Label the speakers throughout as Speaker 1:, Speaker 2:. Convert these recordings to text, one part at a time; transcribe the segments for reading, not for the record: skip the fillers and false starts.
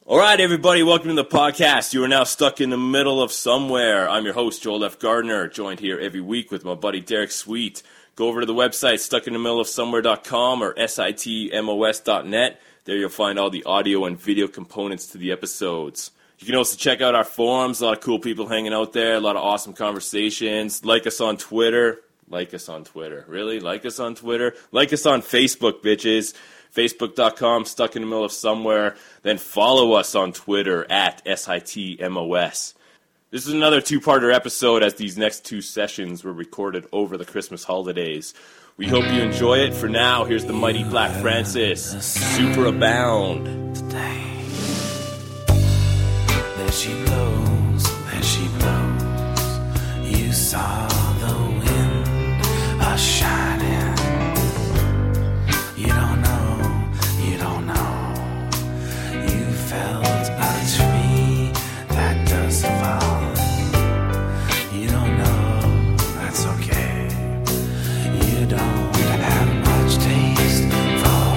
Speaker 1: All right, everybody, welcome to the podcast. You are now stuck in the middle of somewhere. I'm your host, Joel F. Gardner, joined here every week with my buddy Derek Sweet. Go over to the website, stuckinthemiddleofsomewhere.com or sitmos.net. There you'll find all the audio and video components to the episodes. You can also check out our forums, a lot of cool people hanging out there, a lot of awesome conversations. Like us on Twitter. Like us on Twitter. Really? Like us on Twitter? Like us on Facebook, bitches. Facebook.com, Stuck in the Middle of Somewhere. Then follow us on Twitter at SITMOS. This is another two-parter episode as these next two sessions were recorded over the Christmas holidays. We hope you enjoy it. For now, here's the mighty Black Francis, Superabound.
Speaker 2: Today, there she blows, you saw the wind a-shining. You don't know, you felt a tree that does fall. You don't know, that's okay. You don't have much taste for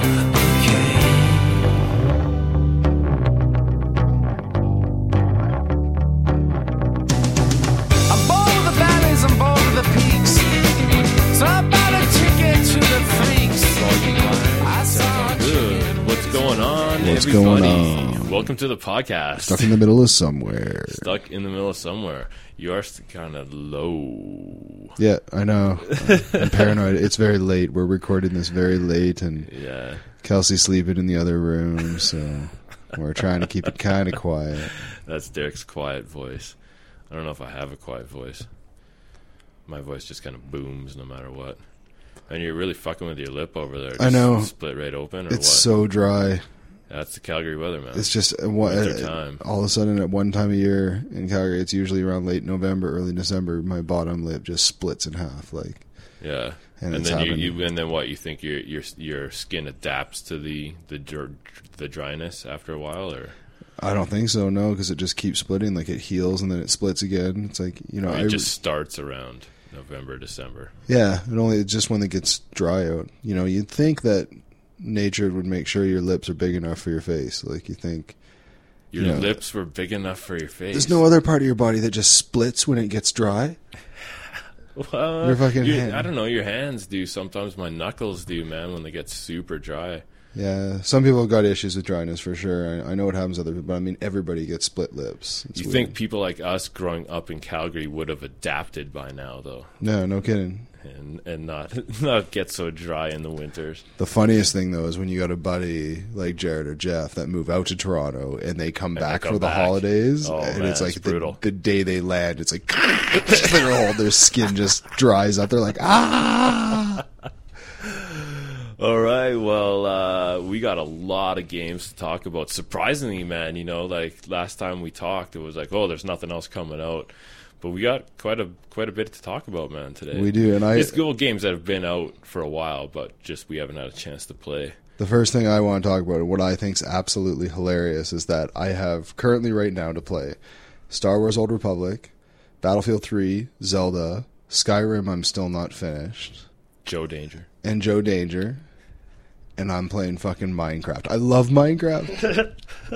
Speaker 2: bouquet. I'm bold of the valleys, I'm bold of the peaks. So I bought a ticket to the freaks. I saw a
Speaker 1: Good. What's going on,
Speaker 3: What's
Speaker 1: everybody?
Speaker 3: going on?
Speaker 1: Welcome to the podcast.
Speaker 3: Stuck in the middle of somewhere.
Speaker 1: Stuck in the middle of somewhere. You are kind of low.
Speaker 3: Yeah, I know. I'm paranoid. It's very late. We're recording this very late, and
Speaker 1: Yeah.
Speaker 3: Kelsey's sleeping in the other room, so we're trying to keep it kind of quiet.
Speaker 1: That's Derek's quiet voice. I don't know if I have a quiet voice. My voice just kind of booms no matter what. And you're really fucking with your lip over there.
Speaker 3: I know.
Speaker 1: Split right open or
Speaker 3: It's
Speaker 1: what?
Speaker 3: so dry.
Speaker 1: That's the Calgary weather, man.
Speaker 3: It's just
Speaker 1: Winter time.
Speaker 3: all of a sudden at one time of year in Calgary, it's usually around late November, early December. My bottom lip just splits in half, like.
Speaker 1: Yeah.
Speaker 3: And
Speaker 1: And
Speaker 3: it's
Speaker 1: then
Speaker 3: happening.
Speaker 1: you and then what? You think your skin adapts to the dryness after a while, or
Speaker 3: I don't think so, no, because it just keeps splitting. Like it heals and then it splits again. It's like
Speaker 1: it just starts around November, December.
Speaker 3: Yeah, it's just when it gets dry out. You'd think that nature would make sure your lips are big enough for your face. Like you think
Speaker 1: Your
Speaker 3: you know,
Speaker 1: lips were big enough for your face.
Speaker 3: there's no other part of your body that just splits when it gets dry.
Speaker 1: Well,
Speaker 3: Your fucking hand.
Speaker 1: I don't know. Your hands do. Sometimes my knuckles do, man, when they get super dry.
Speaker 3: Yeah, some people have got issues with dryness for sure. I know what happens to other people, but I mean everybody gets split lips. It's
Speaker 1: You
Speaker 3: weird.
Speaker 1: think people like us growing up in Calgary would have adapted by now, though,
Speaker 3: No kidding.
Speaker 1: and not get so dry in the winters.
Speaker 3: The funniest thing though is when you got a buddy like Jared or Jeff that move out to Toronto and they come back
Speaker 1: come
Speaker 3: for the
Speaker 1: back.
Speaker 3: holidays,
Speaker 1: Oh,
Speaker 3: and
Speaker 1: man,
Speaker 3: it's like
Speaker 1: it's brutal.
Speaker 3: the day they land, it's like their skin just dries up. They're like, ah.
Speaker 1: All right, well, we got a lot of games to talk about. Surprisingly, man, like last time we talked, it was like, oh, there's nothing else coming out. But we got quite a bit to talk about, man, today.
Speaker 3: We do, and
Speaker 1: it's cool games that have been out for a while, but just we haven't had a chance to play.
Speaker 3: The first thing I want to talk about, and what I think is absolutely hilarious, is that I have currently right now to play Star Wars Old Republic, Battlefield 3, Zelda, Skyrim I'm still not finished,
Speaker 1: Joe Danger.
Speaker 3: and Joe Danger, and I'm playing fucking Minecraft. I love Minecraft.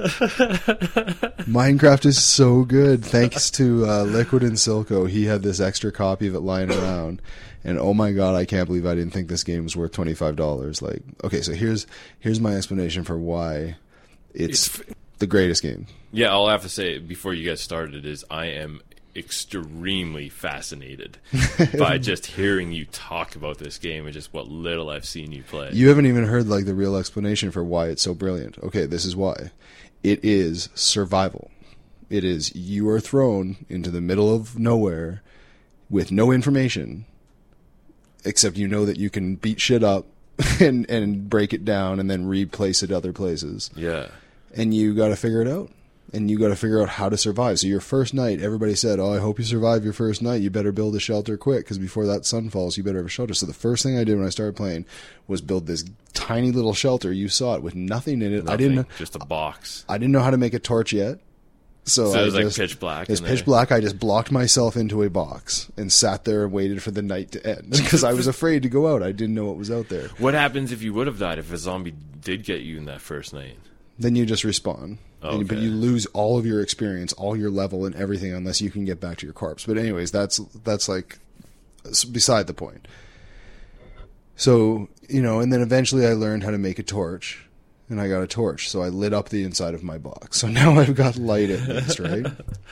Speaker 3: Minecraft is so good. Thanks to Liquid and Silco, he had this extra copy of it lying around. And oh my god, I can't believe I didn't think this game was worth $25. Like, okay, so here's my explanation for why it's the greatest game.
Speaker 1: Yeah, all I have to say before you get started is I am extremely fascinated by just hearing you talk about this game and just what little I've seen you play.
Speaker 3: You haven't even heard like the real explanation for why it's so brilliant. Okay, this is why. It is survival. It is you are thrown into the middle of nowhere with no information, except you know that you can beat shit up and break it down and then replace it other places.
Speaker 1: Yeah.
Speaker 3: And you got to figure it out. And you got to figure out how to survive. So your first night, everybody said, oh, I hope you survive your first night. You better build a shelter quick, because before that sun falls, you better have a shelter. So the first thing I did when I started playing was build this tiny little shelter. You saw it with nothing in it.
Speaker 1: Nothing, just a box.
Speaker 3: I didn't know how to make a torch yet. So
Speaker 1: it was
Speaker 3: I
Speaker 1: like
Speaker 3: just,
Speaker 1: pitch black.
Speaker 3: It's pitch black. I just blocked myself into a box and sat there and waited for the night to end because I was afraid to go out. I didn't know what was out there.
Speaker 1: What happens if you would have died if a zombie did get you in that first night?
Speaker 3: Then you just respawn. But you lose all of your experience, all your level, and everything unless you can get back to your corpse. But anyways, that's like beside the point. So, and then eventually I learned how to make a torch, and I got a torch. So I lit up the inside of my box. So now I've got light at least, right?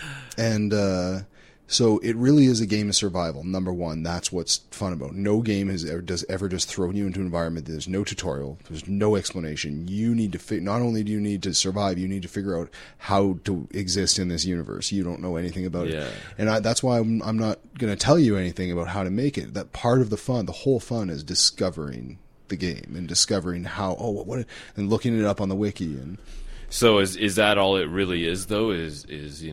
Speaker 3: And so it really is a game of survival. Number one, that's what's fun about it. No game has ever just thrown you into an environment. There's no tutorial. There's no explanation. You need to not only do you need to survive, you need to figure out how to exist in this universe. You don't know anything about it. And that's why I'm not going to tell you anything about how to make it. That part of the fun, the whole fun is discovering the game and discovering how, and looking it up on the wiki. And
Speaker 1: so is that all it really is, though? Is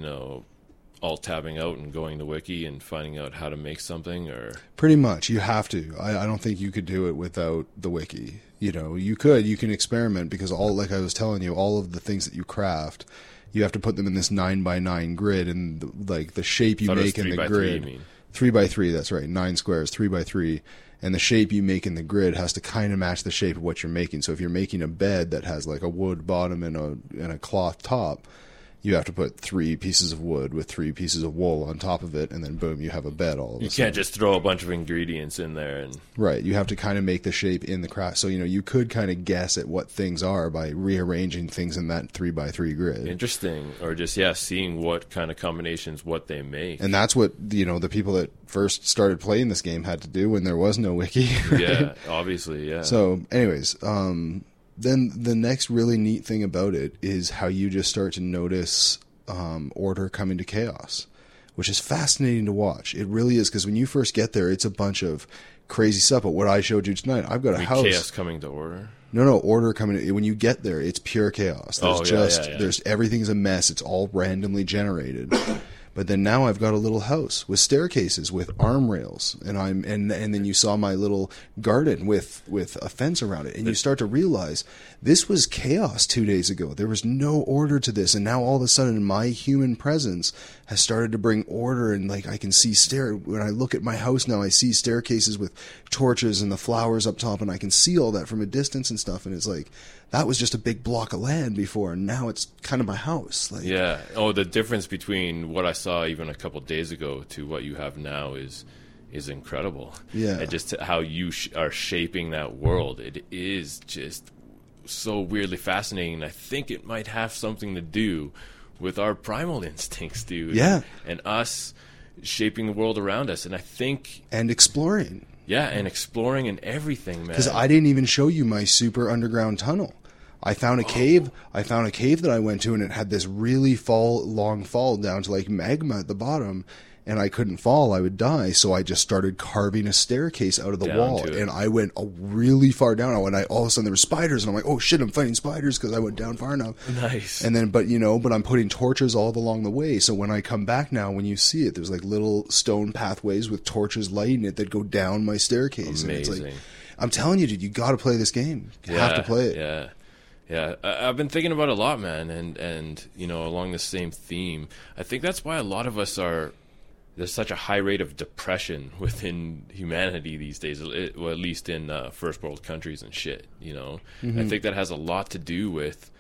Speaker 1: alt tabbing out and going to wiki and finding out how to make something? Or
Speaker 3: pretty much, you have to. I don't think you could do it without the wiki. You can experiment, because like I was telling you, all of the things that you craft, you have to put them in this 9x9 grid, and the shape you make in the grid, 3x3, that's right, 9 squares, 3x3, and the shape you make in the grid has to kind of match the shape of what you're making. So if you're making a bed that has like a wood bottom and a cloth top, you have to put 3 pieces of wood with 3 pieces of wool on top of it, and then boom, you have a bed all of a sudden.
Speaker 1: You can't just throw a bunch of ingredients in there.
Speaker 3: Right, you have to kind of make the shape in the craft. So, you could kind of guess at what things are by rearranging things in that 3x3 grid.
Speaker 1: Interesting. Or just, seeing what kind of combinations, what they make.
Speaker 3: And that's what, the people that first started playing this game had to do when there was no wiki. Right?
Speaker 1: Yeah, obviously, yeah.
Speaker 3: So, anyways, then the next really neat thing about it is how you just start to notice order coming to chaos, which is fascinating to watch. It really is, because when you first get there, it's a bunch of crazy stuff. But what I showed you tonight, I've got a house.
Speaker 1: Chaos coming to order?
Speaker 3: No, order coming. When you get there, it's pure chaos. There's everything's a mess. It's all randomly generated. But then now I've got a little house with staircases, with arm rails, and then you saw my little garden with a fence around it, and you start to realize this was chaos 2 days ago. There was no order to this, and now all of a sudden my human presence has started to bring order, and I can see when I look at my house now, I see staircases with torches and the flowers up top, and I can see all that from a distance and stuff, and it's like, that was just a big block of land before, and now it's kind of my house.
Speaker 1: The difference between what I saw even a couple days ago to what you have now is incredible. Yeah, and just how you are shaping that world, it is just so weirdly fascinating. I think it might have something to do with our primal instincts, dude.
Speaker 3: Yeah,
Speaker 1: and us shaping the world around us, and I think
Speaker 3: exploring.
Speaker 1: Yeah, and exploring and everything, man.
Speaker 3: Because I didn't even show you my super underground tunnel. I found a cave. I found a cave that I went to, and it had this really long fall down to magma at the bottom, and I couldn't fall. I would die. So I just started carving a staircase out of the wall, and I went really far down. All of a sudden there were spiders, and I'm like, oh shit, I'm fighting spiders because I went down far enough.
Speaker 1: Nice.
Speaker 3: And then, but I'm putting torches all along the way. So when I come back now, when you see it, there's little stone pathways with torches lighting it that go down my staircase.
Speaker 1: Amazing.
Speaker 3: And it's I'm telling you, dude, you got to play this game. You have to play it.
Speaker 1: Yeah. Yeah, I've been thinking about it a lot, man, and along the same theme, I think that's why a lot of us there's such a high rate of depression within humanity these days, well, at least in first world countries and shit, Mm-hmm. I think that has a lot to do with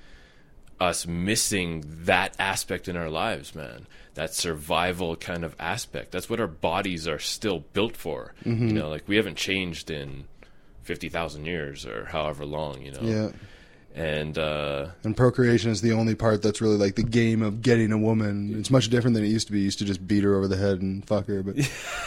Speaker 1: us missing that aspect in our lives, man, that survival kind of aspect. That's what our bodies are still built for,
Speaker 3: mm-hmm.
Speaker 1: We haven't changed in 50,000 years or however long,
Speaker 3: Yeah.
Speaker 1: And
Speaker 3: procreation is the only part that's really the game of getting a woman. It's much different than it used to be. You used to just beat her over the head and fuck her. But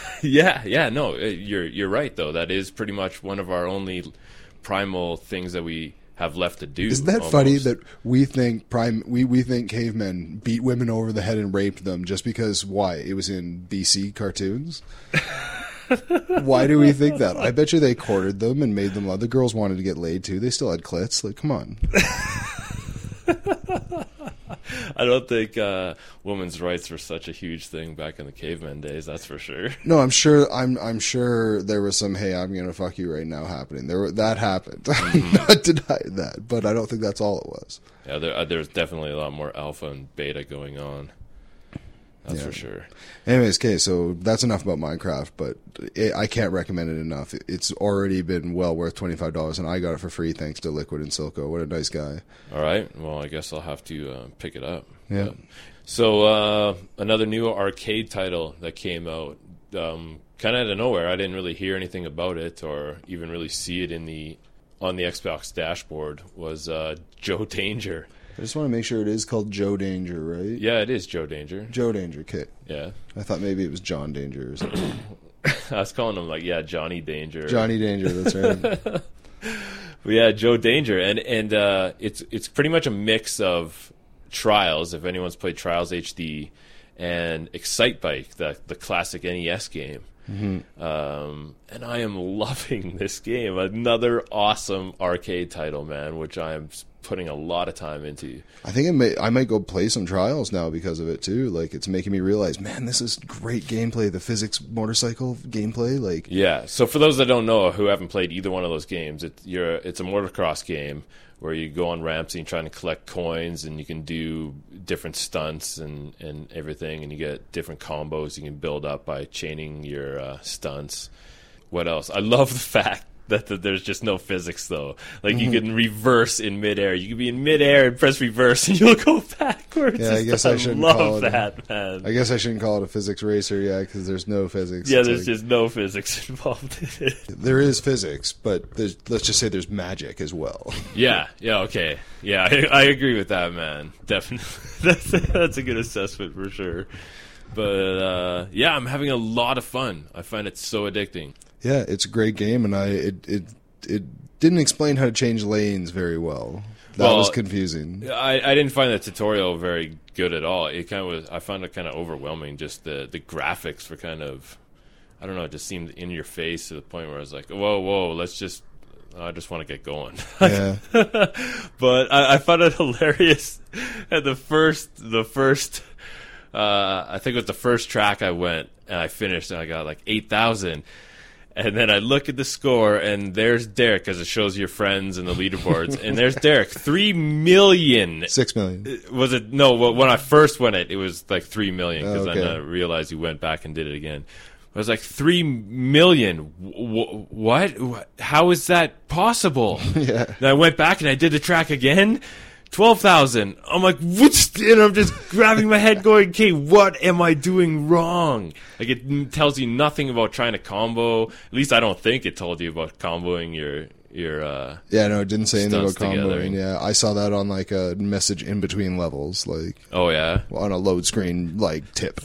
Speaker 1: no, you're right though. That is pretty much one of our only primal things that we have left to do.
Speaker 3: Isn't that funny that we think we think cavemen beat women over the head and raped them just because why? It was in BC cartoons. Why do we think that? I bet you they courted them and made them love. The girls wanted to get laid too. They still had clits. Come on.
Speaker 1: I don't think women's rights were such a huge thing back in the caveman days. That's for sure.
Speaker 3: No, I'm sure. I'm sure there was some "Hey, I'm gonna fuck you right now" happening. That happened.
Speaker 1: Mm-hmm.
Speaker 3: I'm not denying that, but I don't think that's all it was.
Speaker 1: Yeah, there's definitely a lot more alpha and beta going on. That's for sure.
Speaker 3: Anyways, okay, so that's enough about Minecraft, but I can't recommend it enough. It's already been well worth $25, and I got it for free thanks to Liquid and Silco. What a nice guy.
Speaker 1: All right. Well, I guess I'll have to pick it up.
Speaker 3: Yeah.
Speaker 1: So another new arcade title that came out, kind of out of nowhere. I didn't really hear anything about it or even really see it on the Xbox dashboard, was Joe Danger.
Speaker 3: I just want to make sure it is called Joe Danger, right?
Speaker 1: Yeah, it is Joe Danger.
Speaker 3: Joe Danger, okay.
Speaker 1: Yeah.
Speaker 3: I thought maybe it was John Danger or something.
Speaker 1: I was calling him Johnny Danger.
Speaker 3: Johnny Danger, that's right.
Speaker 1: But yeah, Joe Danger, and it's pretty much a mix of Trials, if anyone's played Trials HD, and Excitebike, the classic NES game. Mm-hmm. And I am loving this game. Another awesome arcade title, man, which I am putting a lot of time into.
Speaker 3: I think I might go play some Trials now because of it too. Like, it's making me realize, man, this is great gameplay. The physics motorcycle gameplay, like,
Speaker 1: yeah. So for those that don't know, who haven't played either one of those games, it's a motocross game where you go on ramps and you're trying to collect coins, and you can do different stunts and everything, and you get different combos you can build up by chaining your stunts. What else? I love the fact that there's just no physics, though. Like, you can reverse in midair. You can be in midair and press reverse, and you'll go backwards.
Speaker 3: Yeah, I guess I shouldn't call it
Speaker 1: that, man.
Speaker 3: I guess I shouldn't call it a physics racer, yeah, because there's no physics.
Speaker 1: Yeah,
Speaker 3: It's
Speaker 1: there's
Speaker 3: like,
Speaker 1: just no physics involved in it.
Speaker 3: there is physics, but let's just say there's magic as well.
Speaker 1: Yeah, okay. Yeah, I agree with that, man. Definitely. That's a good assessment for sure. But, yeah, I'm having a lot of fun. I find it so addicting.
Speaker 3: Yeah, it's a great game, and it didn't explain how to change lanes very well. That was confusing.
Speaker 1: I didn't find the tutorial very good at all. It kind of was. I found it kind of overwhelming. Just the graphics were kind of, I don't know. It just seemed in your face to the point where I was like, whoa, let's just. I just want to get going.
Speaker 3: Yeah.
Speaker 1: But I found it hilarious. At the first. I think it was the first track I went and I finished and I got like 8,000. And then I look at the score, and there's Derek, because it shows your friends and the leaderboards. And there's Derek, 3 million.
Speaker 3: 6 million.
Speaker 1: Was it? No, when I first went it was like 3 million, because
Speaker 3: okay.
Speaker 1: then I realized you went back and did it again. I was like, 3 million? What? How is that possible?
Speaker 3: Yeah.
Speaker 1: And I went back and I did the track again. 12,000. I'm like, what's? And I'm just grabbing my head going, okay, what am I doing wrong? Like, it tells you nothing about trying to combo. At least I don't think it told you about comboing your
Speaker 3: yeah, no, it didn't say anything about
Speaker 1: stunts together.
Speaker 3: comboing. Yeah, I saw that on like a message in between levels, like
Speaker 1: Oh, yeah?
Speaker 3: on a load screen like tip.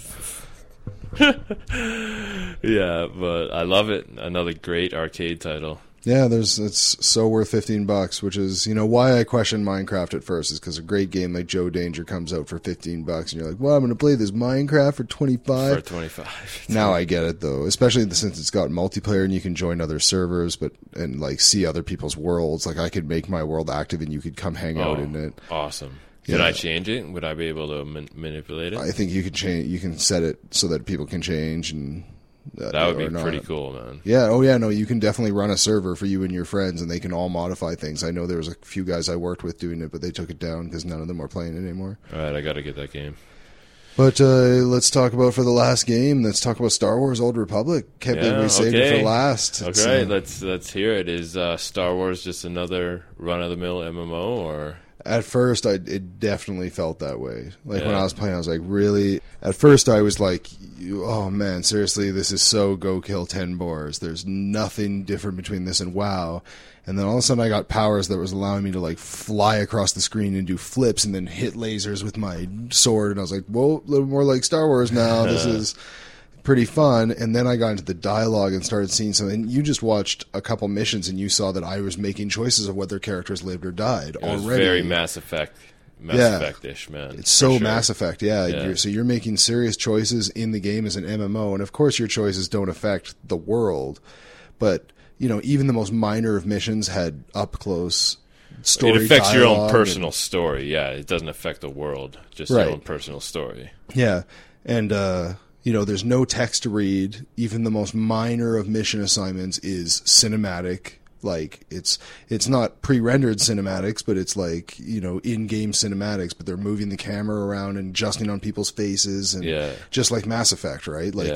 Speaker 1: Yeah, but I love it. Another great arcade title.
Speaker 3: Yeah, it's so worth $15, which is, why I questioned Minecraft at first is because a great game like Joe Danger comes out for $15, and you're like, well, I'm going to play this Minecraft for 25.
Speaker 1: For 25.
Speaker 3: Now I get it though, especially since it's got multiplayer and you can join other servers, and like see other people's worlds. Like, I could make my world active and you could come hang out in it.
Speaker 1: Awesome. Can
Speaker 3: Yeah.
Speaker 1: I change it? Would I be able to manipulate it?
Speaker 3: I think you can change. You can set it so that people can change and.
Speaker 1: That would be
Speaker 3: or not.
Speaker 1: pretty cool, man.
Speaker 3: Yeah, oh yeah, no, you can definitely run a server for you and your friends, and they can all modify things. I know there was a few guys I worked with doing it, but they took it down because none of them are playing it anymore.
Speaker 1: All right, I got to get that game.
Speaker 3: But let's talk about for the last game. Let's talk about Star Wars: Old Republic. Can't believe we saved it for last. It's,
Speaker 1: Okay, let's hear it. Is Star Wars just another run-of-the-mill MMO, or?
Speaker 3: At first, it definitely felt that way. Like, when
Speaker 1: Yeah.
Speaker 3: I was playing, I was like, really? At first, I was like, oh man, seriously, this is so go kill 10 boars. There's nothing different between this and WoW. And then all of a sudden, I got powers that was allowing me to like fly across the screen and do flips and then hit lasers with my sword. And I was like, whoa, a little more like Star Wars now. This is pretty fun. And then I got into the dialogue and started seeing something. You just watched a couple missions and you saw that I was making choices of whether characters lived or died
Speaker 1: It was
Speaker 3: already.
Speaker 1: very Mass Effect-ish, man.
Speaker 3: It's so
Speaker 1: for sure.
Speaker 3: Mass Effect, yeah.
Speaker 1: Yeah.
Speaker 3: So you're making serious choices in the game as an MMO, and of course your choices don't affect the world, but even the most minor of missions had up close story.
Speaker 1: It affects your own
Speaker 3: dialogue
Speaker 1: personal story. Yeah, it doesn't affect the world, just
Speaker 3: Right.
Speaker 1: your own personal story.
Speaker 3: Yeah, and there's no text to read. Even the most minor of mission assignments is cinematic Like it's not pre-rendered cinematics, but it's like, you know, in-game cinematics, but they're moving the camera around and adjusting on people's faces, and just like Mass Effect, right? Like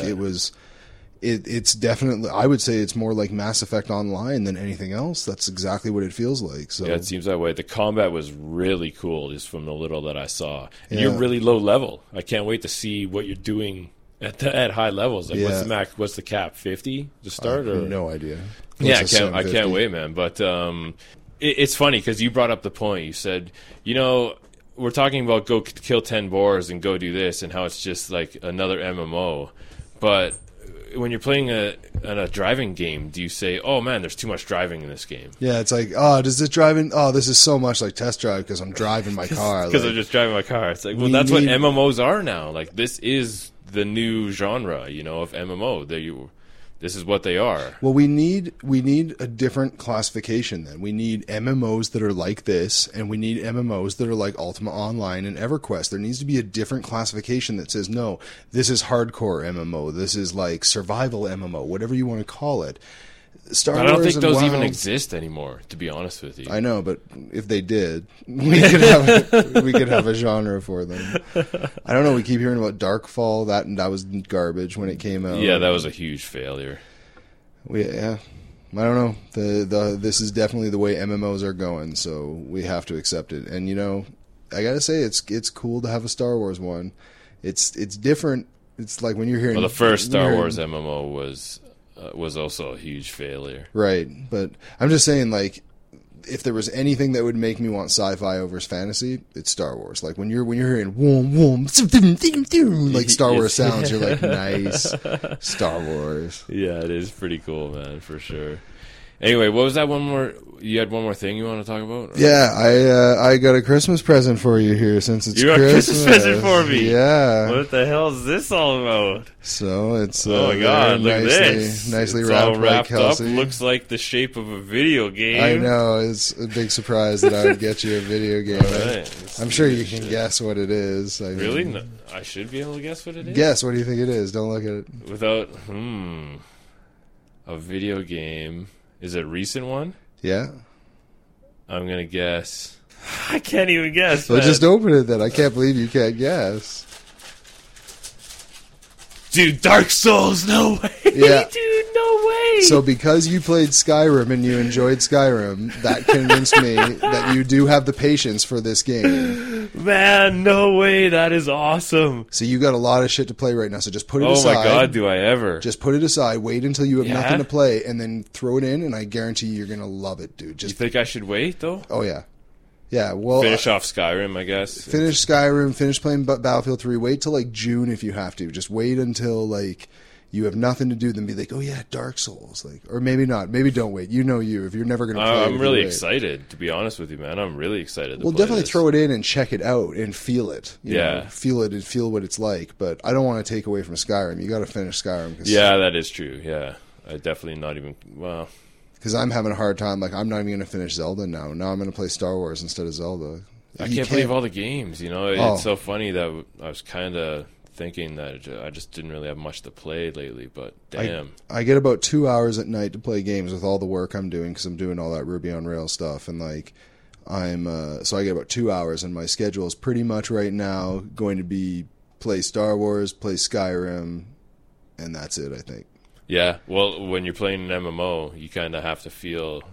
Speaker 3: it's definitely, I would say it's more like Mass Effect Online than anything else. That's exactly what it feels like. So
Speaker 1: yeah, it seems that way. The combat was really cool, just from the little that I saw. And you're really low level. I can't wait to see what you're doing at high levels. Like what's the max? What's the cap? 50 to start? Or
Speaker 3: no idea.
Speaker 1: Yeah, I can't wait, man. But it's funny because you brought up the point. You said, you know, we're talking about go kill 10 boars and go do this, and how it's just like another MMO. But when you're playing a driving game, do you say, oh man, there's too much driving in this game?
Speaker 3: Yeah, it's like, oh, does this driving? Oh, this is so much like Test Drive because I'm driving my car.
Speaker 1: Because I'm just driving my car. It's like, well, that's what MMOs are now. Like, this is the new genre, you know, of MMO. This is what they are.
Speaker 3: Well, we need a different classification then. We need MMOs that are like this, and we need MMOs that are like Ultima Online and EverQuest. There needs to be a different classification that says, no, this is hardcore MMO. This is like survival MMO, whatever you want to call it. Star
Speaker 1: I don't
Speaker 3: Wars
Speaker 1: think those
Speaker 3: WoW,
Speaker 1: even exist anymore, to be honest with you.
Speaker 3: I know, but if they did, we could have a genre for them. I don't know. We keep hearing about Darkfall. That was garbage when it came out.
Speaker 1: Yeah, that was a huge failure.
Speaker 3: I don't know. This is definitely the way MMOs are going, so we have to accept it. And you know, I gotta say, it's cool to have a Star Wars one. It's different. It's like when you're hearing.
Speaker 1: Well, the first Star Wars MMO was also a huge failure.
Speaker 3: Right, but I'm just saying, like, if there was anything that would make me want sci-fi over fantasy, it's Star Wars. Like when you're hearing "wom wom," like Star Wars sounds, you're like, nice, Star Wars.
Speaker 1: Yeah, it is pretty cool, man, for sure. Anyway, what was that one more? You had one more thing you want to talk about? Or?
Speaker 3: Yeah, I got a Christmas present for you here since it's
Speaker 1: Christmas. You got a Christmas present for me?
Speaker 3: Yeah.
Speaker 1: What the hell is this all about?
Speaker 3: So it's
Speaker 1: oh my god, look at this!
Speaker 3: Nicely
Speaker 1: it's
Speaker 3: wrapped,
Speaker 1: all wrapped
Speaker 3: by Kelsey.
Speaker 1: up. Looks like the shape of a video game.
Speaker 3: I know, it's a big surprise that I would get you a video game.
Speaker 1: Right,
Speaker 3: I'm sure you can guess what it is.
Speaker 1: Really? No, I should be able to guess what it is.
Speaker 3: Guess. What do you think it is? Don't look at it.
Speaker 1: Without a video game. Is it a recent one?
Speaker 3: Yeah.
Speaker 1: I'm going to guess. I can't even guess.
Speaker 3: Well, just open it then. I can't believe you can't guess.
Speaker 1: Dude, Dark Souls, no way.
Speaker 3: Yeah.
Speaker 1: Dude, no way.
Speaker 3: So because you played Skyrim and you enjoyed Skyrim, that convinced me that you do have the patience for this game.
Speaker 1: Man, no way. That is awesome.
Speaker 3: So you got a lot of shit to play right now, so just put it aside.
Speaker 1: Oh my god, do I ever.
Speaker 3: Just put it aside, wait until you have nothing to play, and then throw it in, and I guarantee you're going to love it, dude.
Speaker 1: You think I should wait, though?
Speaker 3: Oh, yeah. Yeah, well...
Speaker 1: Finish off Skyrim, I guess.
Speaker 3: Finish Skyrim, finish playing Battlefield 3, wait till, like, June if you have to. Just wait until, like, you have nothing to do, then be like, oh, yeah, Dark Souls. Like, or maybe not. Maybe don't wait. You know you. If you're never going to play
Speaker 1: I'm really excited, to be honest with you, man. I'm really excited to play
Speaker 3: definitely
Speaker 1: this.
Speaker 3: Throw it in and check it out and feel it. You
Speaker 1: know,
Speaker 3: feel it and feel what it's like. But I don't want to take away from Skyrim. You got to finish Skyrim.
Speaker 1: Yeah, that is true. Yeah. I definitely not even... Well...
Speaker 3: Because I'm having a hard time. Like, I'm not even going to finish Zelda now. Now I'm going to play Star Wars instead of Zelda.
Speaker 1: I can't believe all the games, you know. It's so funny that I was kind of thinking that I just didn't really have much to play lately, but damn.
Speaker 3: I get about 2 hours at night to play games with all the work I'm doing because I'm doing all that Ruby on Rails stuff, and like so I get about 2 hours, and my schedule is pretty much right now going to be play Star Wars, play Skyrim, and that's it, I think.
Speaker 1: Yeah, well, when you're playing an MMO, you kind of have to feel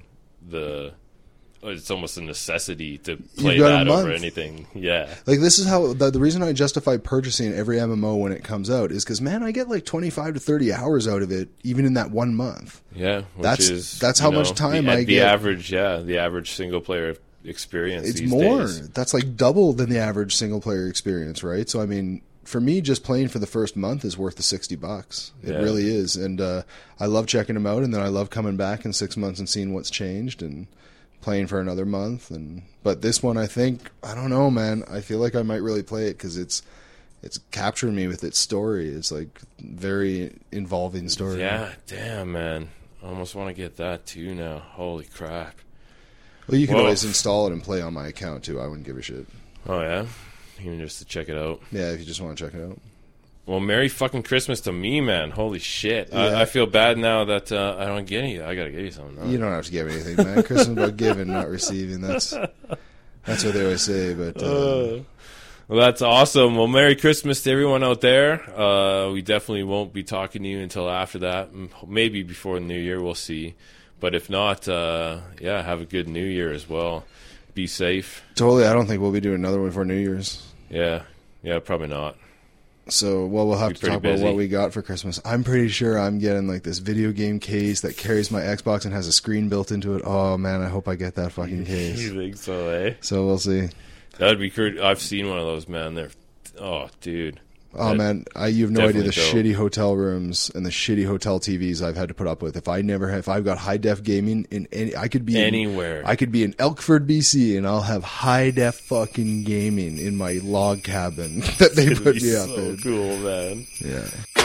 Speaker 1: it's almost a necessity to play that over anything. Yeah.
Speaker 3: Like, this is how the reason I justify purchasing every MMO when it comes out is because, man, I get like 25 to 30 hours out of it, even in that 1 month.
Speaker 1: Yeah.
Speaker 3: That's how much time I get.
Speaker 1: The average single player experience.
Speaker 3: It's
Speaker 1: these
Speaker 3: more.
Speaker 1: days.
Speaker 3: That's like double than the average single player experience, right? So, I mean, for me, just playing for the first month is worth the $60. It really is. And I love checking them out, and then I love coming back in 6 months and seeing what's changed and playing for another month. But this one, I think, I don't know, man. I feel like I might really play it because it's captured me with its story. It's like very involving story.
Speaker 1: Yeah, damn, man. I almost want to get that too now. Holy crap.
Speaker 3: Well, you can always install it and play on my account too. I wouldn't give a shit.
Speaker 1: Oh, yeah? Even just to check it out?
Speaker 3: Yeah, if you just want to check it out.
Speaker 1: Well, Merry fucking Christmas to me, man. Holy shit.
Speaker 3: Yeah.
Speaker 1: I feel bad now that I don't get any. I gotta get you something.
Speaker 3: You don't have to give anything, man. Christmas is about giving, not receiving. That's what they always say. But
Speaker 1: Well, that's awesome. Well, Merry Christmas to everyone out there. We definitely won't be talking to you until after that. Maybe before the New Year, we'll see. But if not, have a good New Year as well. Be safe.
Speaker 3: totally, I don't think we'll be doing another one for New Year's.
Speaker 1: Yeah, probably not.
Speaker 3: So, we'll have to talk about what we got for Christmas. I'm pretty sure I'm getting like this video game case that carries my Xbox and has a screen built into it. Oh man, I hope I get that fucking case.
Speaker 1: You think so, eh?
Speaker 3: So we'll see.
Speaker 1: That'd be cool. I've seen one of those, man. Dude.
Speaker 3: Oh man, you have no idea the
Speaker 1: Definitely
Speaker 3: shitty hotel rooms and the shitty hotel TVs I've had to put up with. If I've got high def gaming in any, I could be
Speaker 1: Anywhere.
Speaker 3: I could be in Elkford, BC, and I'll have high def fucking gaming in my log cabin that they put me up in.
Speaker 1: Cool, man.
Speaker 3: Yeah.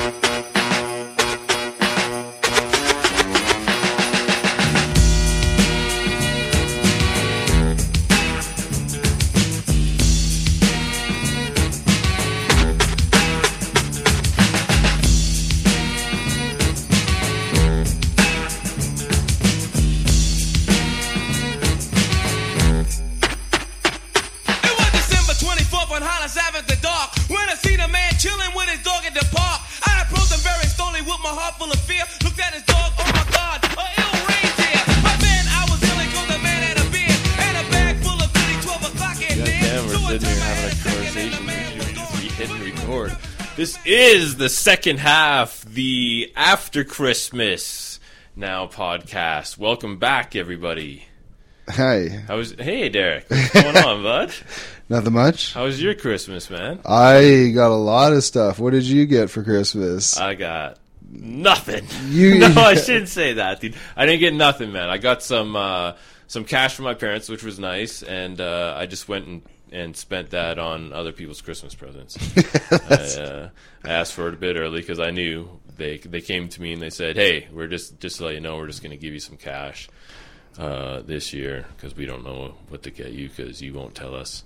Speaker 1: This is the second half, the After Christmas Now podcast. Welcome back, everybody.
Speaker 3: Hi.
Speaker 1: Hey, Derek. What's going on, bud?
Speaker 3: Nothing much.
Speaker 1: How was your Christmas, man?
Speaker 3: I got a lot of stuff. What did you get for Christmas?
Speaker 1: I got nothing. No, I shouldn't say that, dude. I didn't get nothing, man. I got some cash from my parents, which was nice, and I just went and spent that on other people's Christmas presents. I asked for it a bit early because I knew they came to me and they said, "Hey, we're just to let you know, we're just going to give you some cash this year because we don't know what to get you because you won't tell us."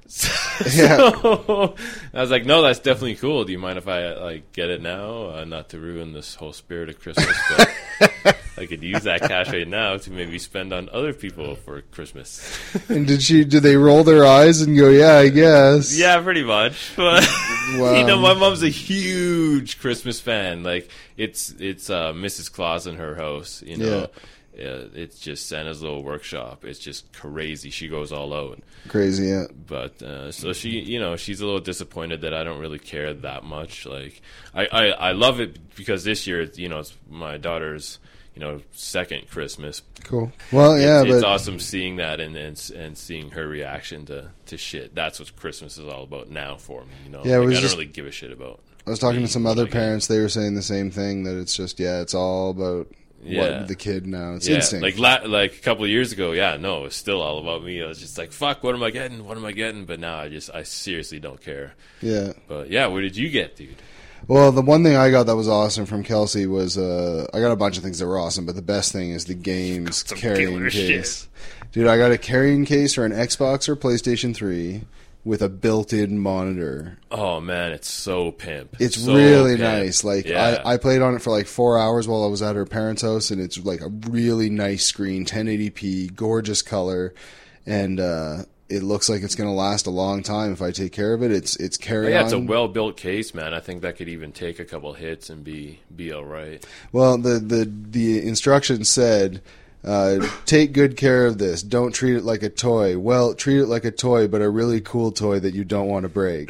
Speaker 1: So I was like, "No, that's definitely cool. Do you mind if I get it now? Not to ruin this whole spirit of Christmas, but." I could use that cash right now to maybe spend on other people for Christmas.
Speaker 3: And did they roll their eyes and go, "Yeah, I guess"?
Speaker 1: Yeah, pretty much. But
Speaker 3: Wow.
Speaker 1: my mom's a huge Christmas fan. Like it's Mrs. Claus in her house.
Speaker 3: Yeah.
Speaker 1: It's just Santa's little workshop. It's just crazy. She goes all out.
Speaker 3: Crazy, yeah.
Speaker 1: But so she, she's a little disappointed that I don't really care that much. Like I love it because this year, it's my daughter's. Second Christmas.
Speaker 3: Cool. Well, yeah,
Speaker 1: it's
Speaker 3: but
Speaker 1: awesome seeing that and seeing her reaction to shit. That's what Christmas is all about now for me.
Speaker 3: Yeah,
Speaker 1: I don't really give a shit about.
Speaker 3: I was talking to some other parents. They were saying the same thing, that it's just it's all about what the kid now. It's instinct.
Speaker 1: Like a couple of years ago, it's still all about me. I was just like, fuck, what am I getting? What am I getting? But now I seriously don't care.
Speaker 3: Yeah.
Speaker 1: But what did you get, dude?
Speaker 3: Well, the one thing I got that was awesome from Kelsey was I got a bunch of things that were awesome, but the best thing is the games carrying case. Dude, I got a carrying case for an Xbox or PlayStation 3 with a built-in monitor.
Speaker 1: Oh man, it's so pimp.
Speaker 3: It's so really
Speaker 1: pimp.
Speaker 3: nice. Like I played on it for like 4 hours while I was at her parents' house, and it's like a really nice screen, 1080p, gorgeous color, and it looks like it's going to last a long time if I take care of it. It's carry on.
Speaker 1: It's a well-built case, man. I think that could even take a couple hits and be all right.
Speaker 3: Well, the instructions said, take good care of this. Don't treat it like a toy. Well, treat it like a toy, but a really cool toy that you don't want to break.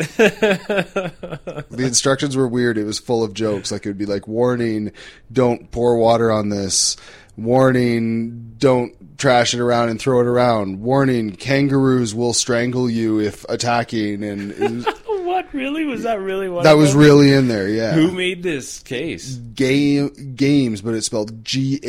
Speaker 3: The instructions were weird. It was full of jokes. Like it would be like, warning, don't pour water on this. Warning, don't trash it around and throw it around. Warning, kangaroos will strangle you if attacking. And
Speaker 1: what, really? Was that really what?
Speaker 3: That was really in there, yeah.
Speaker 1: Who made this case?
Speaker 3: Games, but it's spelled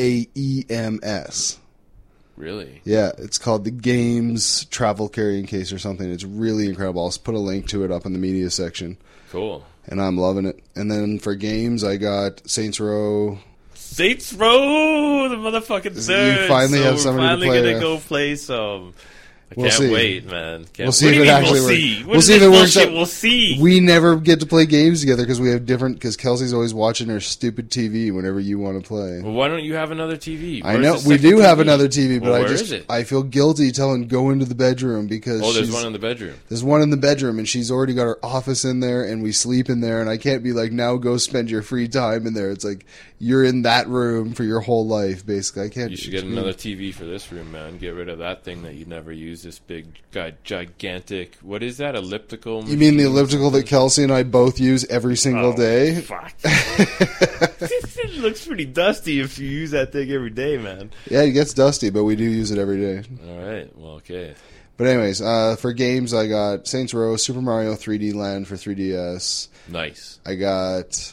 Speaker 3: Gaems.
Speaker 1: Really?
Speaker 3: Yeah, it's called the Games Travel Carrying Case or something. It's really incredible. I'll put a link to it up in the media section.
Speaker 1: Cool.
Speaker 3: And I'm loving it. And then for games, I got Saints Row.
Speaker 1: Saints Row, the motherfucking third.
Speaker 3: You finally have somebody to play.
Speaker 1: We're finally going to go play some.
Speaker 3: We'll
Speaker 1: can't
Speaker 3: see.
Speaker 1: wait, man.
Speaker 3: We'll see if it actually works. We'll see if it works out.
Speaker 1: We'll see.
Speaker 3: We never get to play games together because we have different. Because Kelsey's always watching her stupid TV whenever you want to play.
Speaker 1: Well, why don't you have another TV?
Speaker 3: I
Speaker 1: Where's
Speaker 3: know
Speaker 1: the
Speaker 3: we
Speaker 1: second
Speaker 3: do have
Speaker 1: TV?
Speaker 3: another TV, but
Speaker 1: Well,
Speaker 3: I
Speaker 1: where
Speaker 3: just
Speaker 1: is it?
Speaker 3: I feel guilty telling go into the bedroom because
Speaker 1: There's one in the bedroom.
Speaker 3: there's one in the bedroom and she's already got her office in there and we sleep in there and I can't be like now go spend your free time in there. It's like you're in that room for your whole life basically. I can't.
Speaker 1: You should get another TV for this room, man. Get rid of that thing that you never use. This big, gigantic. What is that? Elliptical?
Speaker 3: You mean the elliptical that Kelsey and I both use every single day?
Speaker 1: Fuck. It looks pretty dusty if you use that thing every day, man.
Speaker 3: Yeah, it gets dusty, but we do use it every day.
Speaker 1: All right. Well, okay.
Speaker 3: But anyways, for games, I got Saints Row, Super Mario 3D Land for 3DS.
Speaker 1: Nice.
Speaker 3: I got,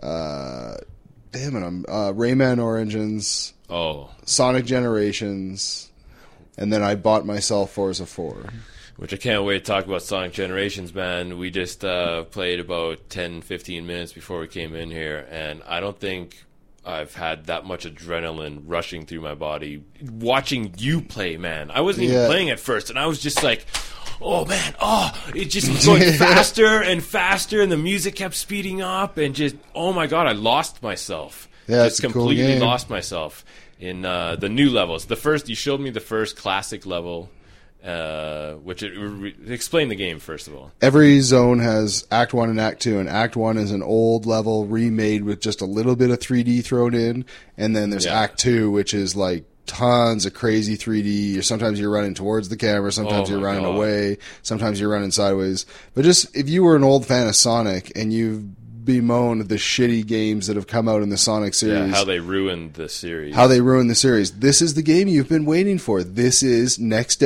Speaker 3: Rayman Origins,
Speaker 1: Oh,
Speaker 3: Sonic Generations, and then I bought myself Forza 4.
Speaker 1: which I can't wait to talk about Sonic Generations, man. We just played about 10, 15 minutes before we came in here, and I don't think I've had that much adrenaline rushing through my body watching you play, man. I wasn't even playing at first, and I was just like, oh, man, it just was going faster and faster, and the music kept speeding up, and just, oh, my God, I lost myself.
Speaker 3: Yeah,
Speaker 1: just
Speaker 3: it's a cool
Speaker 1: completely
Speaker 3: game.
Speaker 1: lost myself in the new levels. The first, you showed me the first classic level, which explain the game, first of all.
Speaker 3: Every zone has Act 1 and Act 2, and Act 1 is an old level remade with just a little bit of 3D thrown in, and then there's Act 2, which is like tons of crazy 3D. Sometimes you're running towards the camera, sometimes you're running away, sometimes you're running sideways. But just, if you were an old fan of Sonic, and you've bemoaned the shitty games that have come out in the Sonic series.
Speaker 1: Yeah, how they ruined the series.
Speaker 3: This is the game you've been waiting for. This is next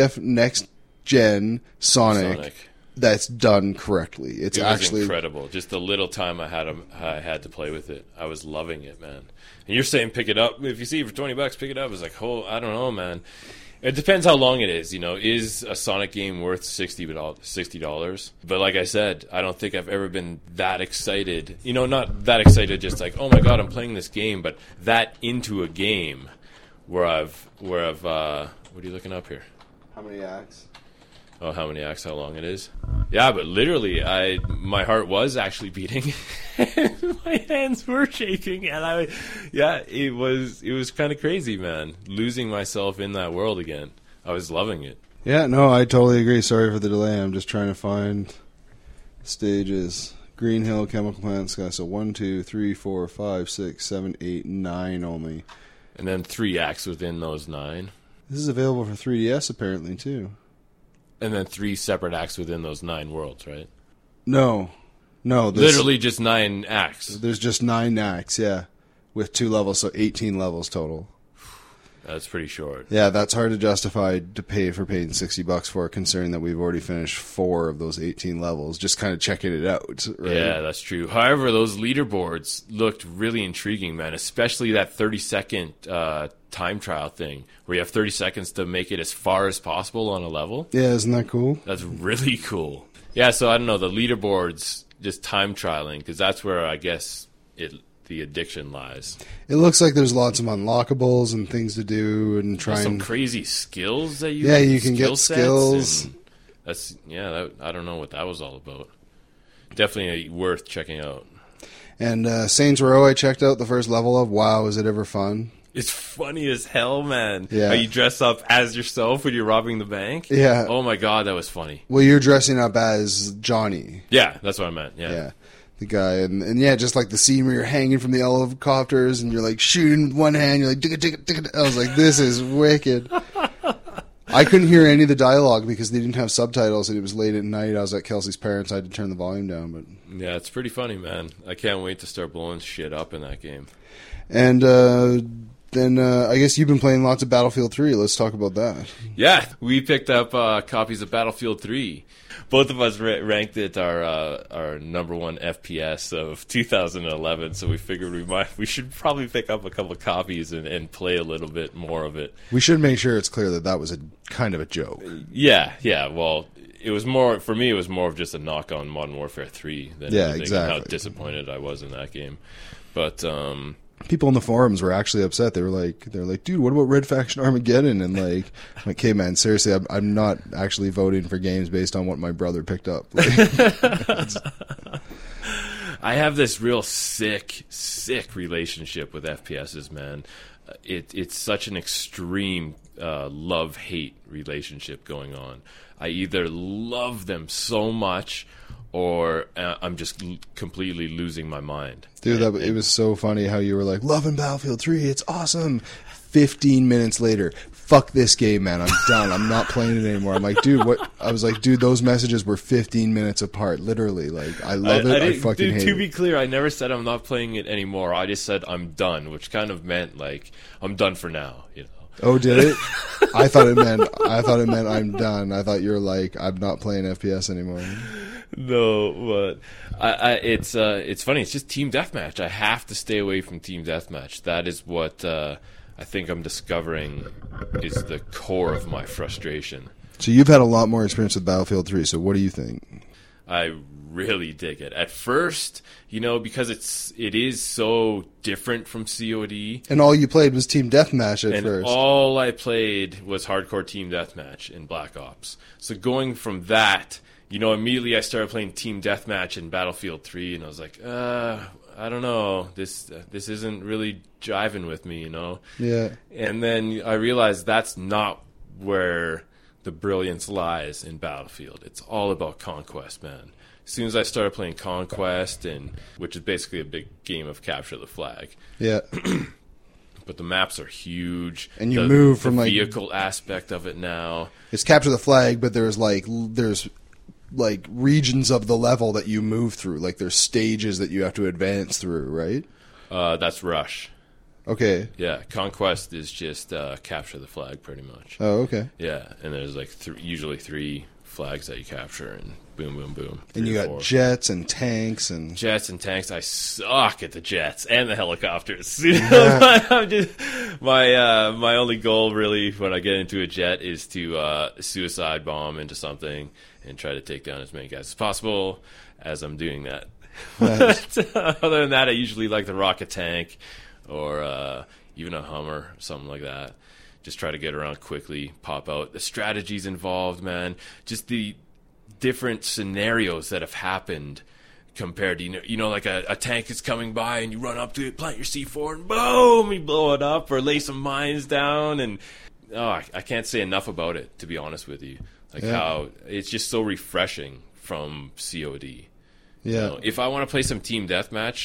Speaker 3: gen Sonic that's done correctly. It was actually
Speaker 1: incredible. Just the little time I had to play with it, I was loving it, man. And you're saying pick it up. If you see it for $20, pick it up. It's like, I don't know, man. It depends how long it is. Is a Sonic game worth $60? But like I said, I don't think I've ever been that excited. Not that excited, just like, oh my God, I'm playing this game, but that into a game where I've what are you looking up here?
Speaker 3: how many acts?
Speaker 1: Oh, how many acts? How long it is? Yeah, but literally, my heart was actually beating, my hands were shaking, and it was kind of crazy, man. Losing myself in that world again. I was loving it.
Speaker 3: Yeah, no, I totally agree. Sorry for the delay. I'm just trying to find stages. Green Hill, Chemical Plant, Sky. So 1, 2, 3, 4, 5, 6, 7, 8, 9 only.
Speaker 1: And then 3 acts within those 9.
Speaker 3: This is available for 3DS apparently too.
Speaker 1: And then 3 separate acts within those 9 worlds, right?
Speaker 3: No.
Speaker 1: Literally just 9 acts.
Speaker 3: There's just 9 acts, yeah, with 2 levels, so 18 levels total.
Speaker 1: That's pretty short.
Speaker 3: Yeah, that's hard to justify to paying $60 for, considering that we've already finished 4 of those 18 levels, just kind of checking it out, right?
Speaker 1: Yeah, that's true. However, those leaderboards looked really intriguing, man, especially that 30-second time trial thing, where you have 30 seconds to make it as far as possible on a level.
Speaker 3: Yeah, isn't that cool?
Speaker 1: That's really cool. Yeah, so I don't know, the leaderboards, just time trialing, because that's where I guess the addiction lies.
Speaker 3: It looks like there's lots of unlockables and things to do and trying
Speaker 1: some crazy skills that you
Speaker 3: can get skills.
Speaker 1: I don't know what that was all about. Definitely worth checking out.
Speaker 3: And Saints Row, I checked out the first level of. Wow, is it ever fun?
Speaker 1: It's funny as hell, man.
Speaker 3: Yeah.
Speaker 1: How you dress up as yourself when you're robbing the bank.
Speaker 3: Yeah.
Speaker 1: Oh my God, that was funny.
Speaker 3: Well, you're dressing up as Johnny.
Speaker 1: Yeah, that's what I meant. Yeah.
Speaker 3: The guy, and yeah, just like the scene where you're hanging from the helicopters and you're like shooting with one hand, you're like, dig. I was like, this is wicked. I couldn't hear any of the dialogue because they didn't have subtitles and it was late at night. I was at Kelsey's parents. I had to turn the volume down. But
Speaker 1: yeah, it's pretty funny, man. I can't wait to start blowing shit up in that game.
Speaker 3: And then I guess you've been playing lots of Battlefield 3. Let's talk about that.
Speaker 1: Yeah, we picked up copies of Battlefield 3. Both of us ranked it our number 1 FPS of 2011, so we figured we should probably pick up a couple of copies and play a little bit more of it.
Speaker 3: We should make sure it's clear that was a kind of a joke.
Speaker 1: Yeah. Well, it was more for me. It was more of just a knock on Modern Warfare 3 than anything,
Speaker 3: exactly.
Speaker 1: and how disappointed I was in that game. But
Speaker 3: people in the forums were actually upset. They were like, dude, what about Red Faction Armageddon? And I'm like, hey man, seriously, I'm not actually voting for games based on what my brother picked up.
Speaker 1: I have this real sick relationship with FPSs, man. It's such an extreme love-hate relationship going on. I either love them so much or I'm just completely losing my mind.
Speaker 3: Dude, it was so funny how you were like, loving Battlefield 3, it's awesome. 15 minutes later, fuck this game, man, I'm done. I'm not playing it anymore. I'm like, dude, what? I was like, dude, those messages were 15 minutes apart, literally. Like, I love it, I fucking hate it.
Speaker 1: To be clear, I never said I'm not playing it anymore. I just said I'm done, which kind of meant, like, I'm done for now, you know.
Speaker 3: Oh, did it? I thought it meant I'm done. I thought you were like, I'm not playing FPS anymore.
Speaker 1: No, but it's funny. It's just team deathmatch. I have to stay away from team deathmatch. That is what I think I'm discovering is the core of my frustration.
Speaker 3: So you've had a lot more experience with Battlefield 3. So what do you think?
Speaker 1: I really dig it. At first, because it is so different from COD.
Speaker 3: And all you played was team deathmatch at first.
Speaker 1: All I played was hardcore team deathmatch in Black Ops. So going from that, immediately I started playing team deathmatch in Battlefield 3, and I was like, I don't know, this isn't really jiving with me,
Speaker 3: Yeah.
Speaker 1: And then I realized that's not where the brilliance lies in Battlefield. It's all about Conquest, man. As soon as I started playing Conquest, which is basically a big game of capture the flag.
Speaker 3: Yeah.
Speaker 1: But the maps are huge.
Speaker 3: And you move from
Speaker 1: the vehicle aspect of it now.
Speaker 3: It's capture the flag, but there's regions of the level that you move through. Like there's stages that you have to advance through, right?
Speaker 1: That's Rush.
Speaker 3: Okay.
Speaker 1: Yeah, Conquest is just capture the flag, pretty much.
Speaker 3: Oh, okay.
Speaker 1: Yeah, and there's like usually 3 flags that you capture, and boom, boom, boom.
Speaker 3: And you got jets and tanks.
Speaker 1: I suck at the jets and the helicopters. I'm just, my only goal really when I get into a jet is to suicide bomb into something and try to take down as many guys as possible as I'm doing that.
Speaker 3: Nice.
Speaker 1: Other than that, I usually like the rocket tank or even a Hummer, something like that. Just try to get around quickly, pop out. The strategies involved, man. Just the different scenarios that have happened compared to, like a tank is coming by and you run up to it, plant your C4, and boom, you blow it up or lay some mines down. And I can't say enough about it, to be honest with you. Like how it's just so refreshing from COD.
Speaker 3: Yeah.
Speaker 1: If I want to play some team deathmatch,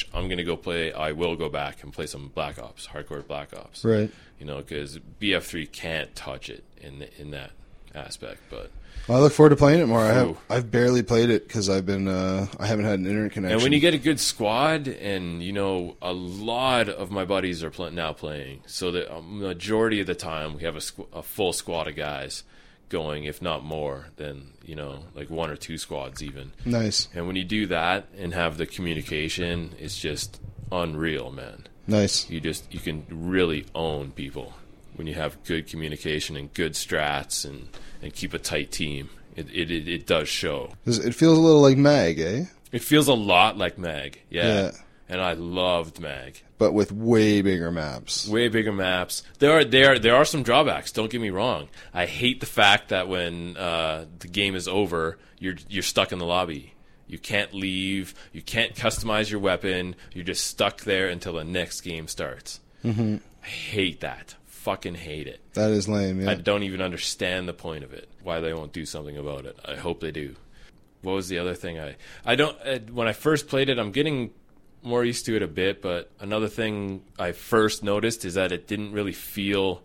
Speaker 1: I will go back and play some Black Ops, hardcore Black Ops.
Speaker 3: Right.
Speaker 1: Because BF3 can't touch it in that aspect. But
Speaker 3: I look forward to playing it more. I've barely played it because I've been I haven't had an internet connection.
Speaker 1: And when you get a good squad, and a lot of my buddies are now playing, so the majority of the time we have a full squad of guys going, if not more than like 1 or 2 squads even.
Speaker 3: Nice.
Speaker 1: And when you do that and have the communication, it's just unreal, man.
Speaker 3: Nice.
Speaker 1: You can really own people when you have good communication and good strats and keep a tight team. It does show.
Speaker 3: It feels a little like MAG, eh?
Speaker 1: It feels a lot like MAG, yeah. And I loved MAG.
Speaker 3: But with way bigger maps.
Speaker 1: Way bigger maps. There are some drawbacks, don't get me wrong. I hate the fact that when the game is over, you're stuck in the lobby. You can't leave. You can't customize your weapon. You're just stuck there until the next game starts.
Speaker 3: Mm-hmm.
Speaker 1: I hate that. Fucking hate it.
Speaker 3: That is lame, yeah.
Speaker 1: I don't even understand the point of it. Why they won't do something about it. I hope they do. What was the other thing? I don't. When I first played it, I'm getting more used to it a bit, but another thing I first noticed is that it didn't really feel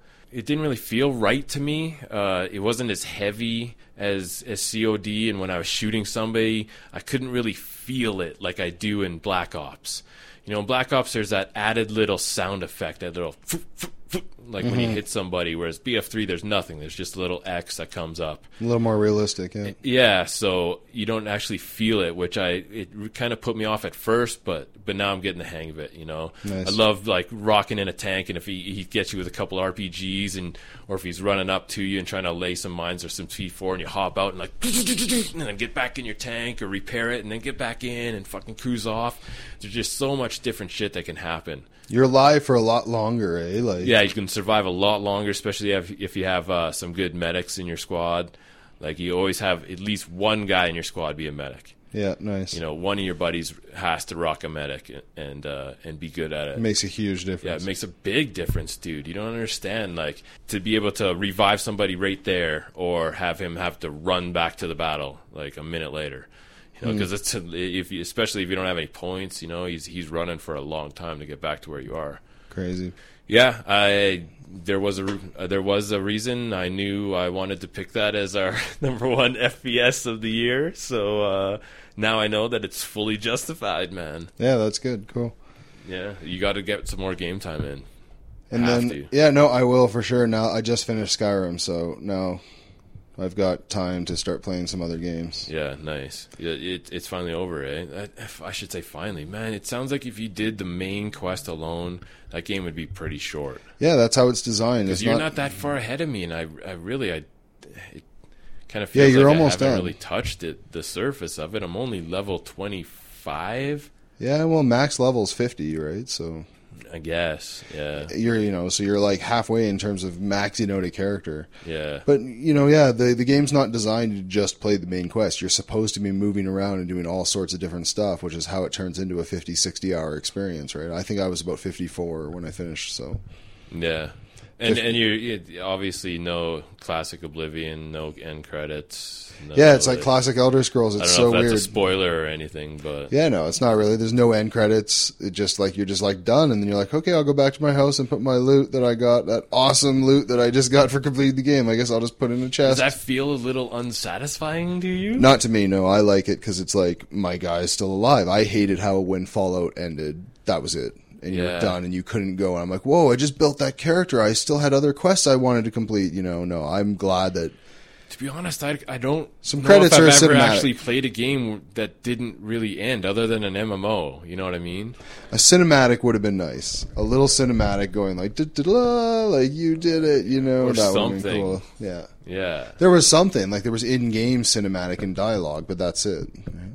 Speaker 1: right to me. It wasn't as heavy as COD, and when I was shooting somebody, I couldn't really feel it like I do in Black Ops. In Black Ops, there's that added little sound effect, that little like when you hit somebody, whereas BF3, there's nothing. There's just a little X that comes up.
Speaker 3: A little more realistic, yeah.
Speaker 1: Yeah, so you don't actually feel it, which it kind of put me off at first, but now I'm getting the hang of it,
Speaker 3: Nice.
Speaker 1: I love, like, rocking in a tank, and if he gets you with a couple RPGs, or if he's running up to you and trying to lay some mines or some C4, and you hop out and like, and then get back in your tank or repair it and then get back in and fucking cruise off. There's just so much different shit that can happen.
Speaker 3: You're alive for a lot longer, eh? Like,
Speaker 1: Yeah, you can survive a lot longer, especially if you have some good medics in your squad. Like, you always have at least one guy in your squad be a medic.
Speaker 3: yeah, nice.
Speaker 1: You know, one of your buddies has to rock a medic and be good at it.
Speaker 3: It makes a huge difference.
Speaker 1: Yeah, it makes a big difference, dude. You don't understand. Like, to be able to revive somebody right there or have him have to run back to the battle like a minute later. You know, because especially if you don't have any points, you know, he's running for a long time to get back to where you are.
Speaker 3: Crazy.
Speaker 1: Yeah, there was a reason I knew I wanted to pick that as our number one FPS of the year. So now I know that it's fully justified, man.
Speaker 3: Yeah, that's good. Cool.
Speaker 1: Yeah, you got to get some more game time in.
Speaker 3: And
Speaker 1: Have
Speaker 3: then,
Speaker 1: to.
Speaker 3: yeah, no, I will for sure. Now, I just finished Skyrim, so now I've got time to start playing some other games.
Speaker 1: Yeah, nice. Yeah, it's finally over, eh? I should say finally. Man, it sounds like if you did the main quest alone, that game would be pretty short.
Speaker 3: Yeah, that's how it's designed.
Speaker 1: Because
Speaker 3: It's
Speaker 1: you're not that far ahead of me, and it kind of
Speaker 3: Yeah,
Speaker 1: feels
Speaker 3: you're
Speaker 1: like
Speaker 3: almost
Speaker 1: I haven't
Speaker 3: done.
Speaker 1: really touched the surface of it. I'm only level 25,
Speaker 3: Yeah, well, max level's 50, right? So
Speaker 1: I guess. Yeah,
Speaker 3: so you're like halfway in terms of maxing out a character.
Speaker 1: yeah.
Speaker 3: But, yeah, the game's not designed to just play the main quest. You're supposed to be moving around and doing all sorts of different stuff, which is how it turns into a 50, 60-hour experience, right? I think I was about 54 when I finished, so...
Speaker 1: Yeah. And you obviously no classic Oblivion, no end credits.
Speaker 3: Yeah, it's like classic Elder Scrolls. It's
Speaker 1: I don't
Speaker 3: so
Speaker 1: know if that's
Speaker 3: weird.
Speaker 1: a spoiler or anything, but
Speaker 3: Yeah, no, it's not really. There's no end credits. It just like you're just like done, and then you're like, okay, I'll go back to my house and put my loot that I got, that awesome loot that I just got for completing the game. I guess I'll just put it in a chest.
Speaker 1: does that feel a little unsatisfying to you?
Speaker 3: Not to me, no. I like it because it's like my guy's still alive. I hated how when Fallout ended, that was it. And you were
Speaker 1: Yeah.
Speaker 3: done, and you couldn't go. And I'm like, whoa! I just built that character. I still had other quests I wanted to complete. No, I'm glad that.
Speaker 1: To be honest, I don't
Speaker 3: Some
Speaker 1: know
Speaker 3: credits
Speaker 1: if I've
Speaker 3: are
Speaker 1: ever
Speaker 3: cinematic.
Speaker 1: actually played a game that didn't really end, other than an MMO. You know what I mean?
Speaker 3: A cinematic would have been nice. A little cinematic going like, da-da-da, like you did it,
Speaker 1: Or
Speaker 3: that would have been
Speaker 1: something.
Speaker 3: cool. Yeah.
Speaker 1: Yeah.
Speaker 3: There was something, like there was in-game cinematic and dialogue, but that's it.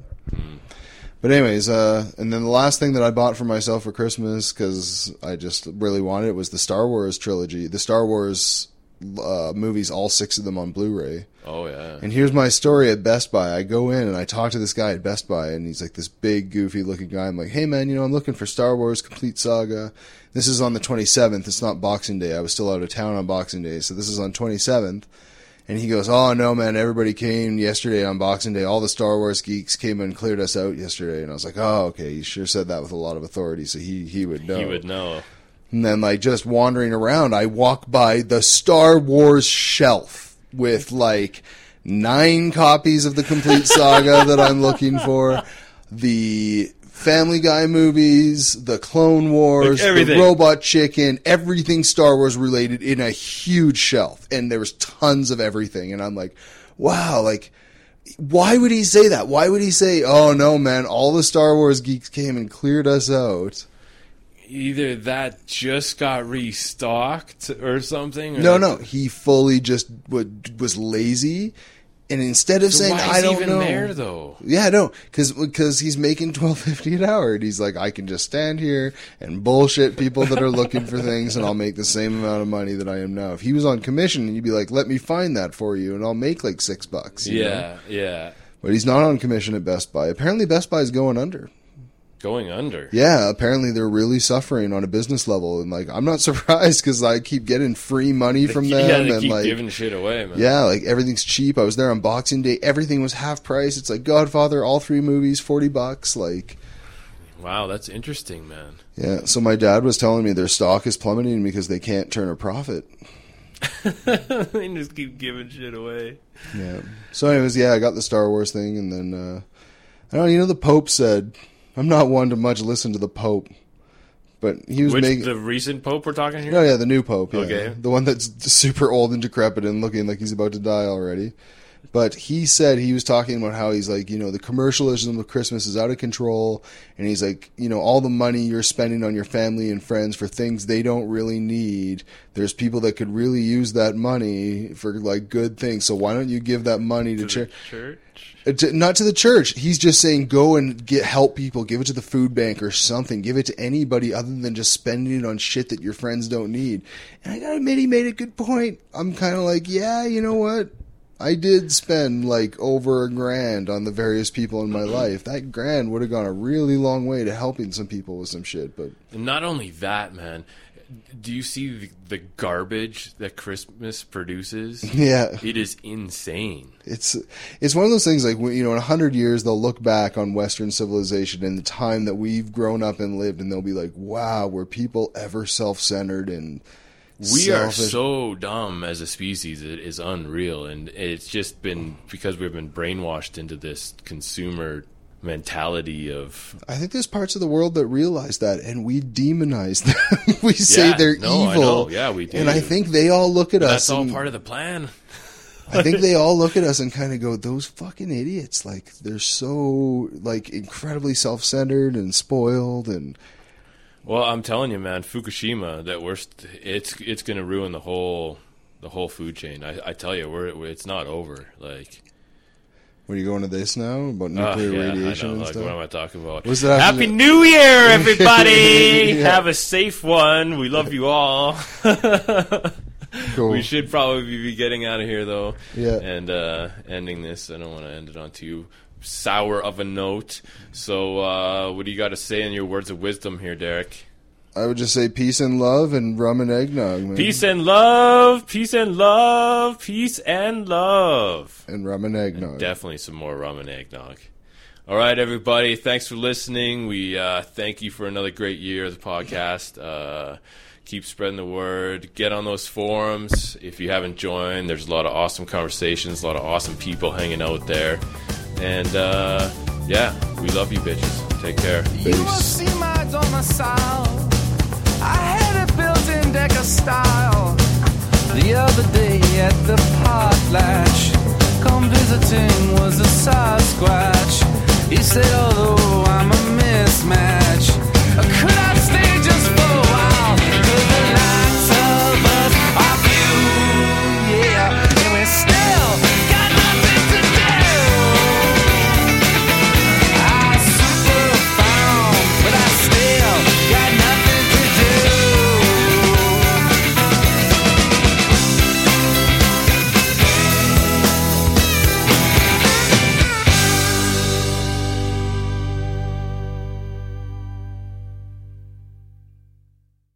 Speaker 3: But anyways, and then the last thing that I bought for myself for Christmas, because I just really wanted it, was the Star Wars trilogy. The Star Wars movies, all 6 of them on Blu-ray.
Speaker 1: Oh yeah.
Speaker 3: And here's my story at Best Buy. I go in and I talk to this guy at Best Buy, and he's like this big, goofy-looking guy. I'm like, hey man, I'm looking for Star Wars Complete Saga. This is on the 27th. It's not Boxing Day. I was still out of town on Boxing Day, so this is on 27th. And he goes, oh, no, man, everybody came yesterday on Boxing Day. All the Star Wars geeks came and cleared us out yesterday. And I was like, oh, okay, he sure said that with a lot of authority, so he would know.
Speaker 1: He would know.
Speaker 3: And then, like, just wandering around, I walk by the Star Wars shelf with, like, 9 copies of the Complete Saga that I'm looking for, the Family Guy movies, the Clone Wars,
Speaker 1: Like
Speaker 3: the Robot Chicken, everything Star Wars related in a huge shelf. And there was tons of everything. And I'm like, wow, like, why would he say that? Why would he say, oh no, man, all the Star Wars geeks came and cleared us out?
Speaker 1: Either that just got restocked or something. Or
Speaker 3: No, he fully just was lazy. And instead of
Speaker 1: So
Speaker 3: saying,
Speaker 1: why is
Speaker 3: I
Speaker 1: he
Speaker 3: don't
Speaker 1: even
Speaker 3: know.
Speaker 1: there though?
Speaker 3: Yeah, no, because he's making $12.50 an hour, and he's like, I can just stand here and bullshit people that are looking for things, and I'll make the same amount of money that I am now. If he was on commission, and you'd be like, let me find that for you, and I'll make like $6. you know?
Speaker 1: Yeah.
Speaker 3: But he's not on commission at Best Buy. Apparently, Best Buy is going under.
Speaker 1: Going under.
Speaker 3: Yeah, apparently they're really suffering on a business level, and like I'm not surprised because I keep getting free money from them,
Speaker 1: Yeah, they
Speaker 3: and
Speaker 1: keep
Speaker 3: like
Speaker 1: giving shit away, man.
Speaker 3: yeah, like everything's cheap. I was there on Boxing Day, everything was half price. It's like Godfather, all 3 movies, $40. Like,
Speaker 1: Wow, that's interesting, man.
Speaker 3: yeah. So my dad was telling me their stock is plummeting because they can't turn a profit.
Speaker 1: They just keep giving shit away.
Speaker 3: Yeah. So anyways, yeah, I got the Star Wars thing, and then I don't know. The Pope said. I'm not one to much listen to the Pope, but he was making...
Speaker 1: The recent Pope we're talking here?
Speaker 3: Oh, yeah, the new Pope, yeah.
Speaker 1: Okay.
Speaker 3: The one that's super old and decrepit and looking like he's about to die already. But he said he was talking about how he's like, the commercialism of Christmas is out of control. And he's like, all the money you're spending on your family and friends for things they don't really need. There's people that could really use that money for like good things. So why don't you give that money to church? Not to the church. He's just saying go and help people. Give it to the food bank or something. Give it to anybody other than just spending it on shit that your friends don't need. And I gotta admit, he made a good point. I'm kind of like, yeah, you know what? I did spend like over $1,000 on the various people in my life. That $1,000 would have gone a really long way to helping some people with some shit. But
Speaker 1: not only that, man. Do you see the garbage that Christmas produces?
Speaker 3: Yeah.
Speaker 1: It is insane.
Speaker 3: It's one of those things like, in 100 years, they'll look back on Western civilization and the time that we've grown up and lived, and they'll be like, wow, were people ever self-centered and
Speaker 1: we are so dumb as a species. It is unreal. And it's just been because we've been brainwashed into this consumer mentality of...
Speaker 3: I think there's parts of the world that realize that, and we demonize them. We say they're evil.
Speaker 1: I know. Yeah, we do.
Speaker 3: And I think they all look at us.
Speaker 1: That's all part of the plan.
Speaker 3: I think they all look at us and kind of go, those fucking idiots. Like, they're so, like, incredibly self-centered and spoiled and...
Speaker 1: Well, I'm telling you, man, Fukushima, it's going to ruin the whole food chain. I tell you, it's not over. Like...
Speaker 3: What are you going to this now? About nuclear radiation and
Speaker 1: like,
Speaker 3: stuff?
Speaker 1: what am I talking about?
Speaker 3: Happy
Speaker 1: New Year, everybody! Yeah. Have a safe one. We love you all.
Speaker 3: Cool.
Speaker 1: We should probably be getting out of here, though.
Speaker 3: Yeah.
Speaker 1: And ending this. I don't want to end it on too sour of a note. So what do you got to say in your words of wisdom here, Derek?
Speaker 3: I would just say peace and love and rum and eggnog, man.
Speaker 1: Peace and love, peace and love, peace and love.
Speaker 3: And rum and eggnog.
Speaker 1: And definitely some more rum and eggnog. All right, everybody. Thanks for listening. We thank you for another great year of the podcast. Keep spreading the word. Get on those forums. If you haven't joined, there's a lot of awesome conversations, a lot of awesome people hanging out there. And, we love you, bitches. Take care.
Speaker 2: You will see my domicile. I had a built-in Decker style. The other day at the potlatch, come visiting was a Sasquatch. He said, oh,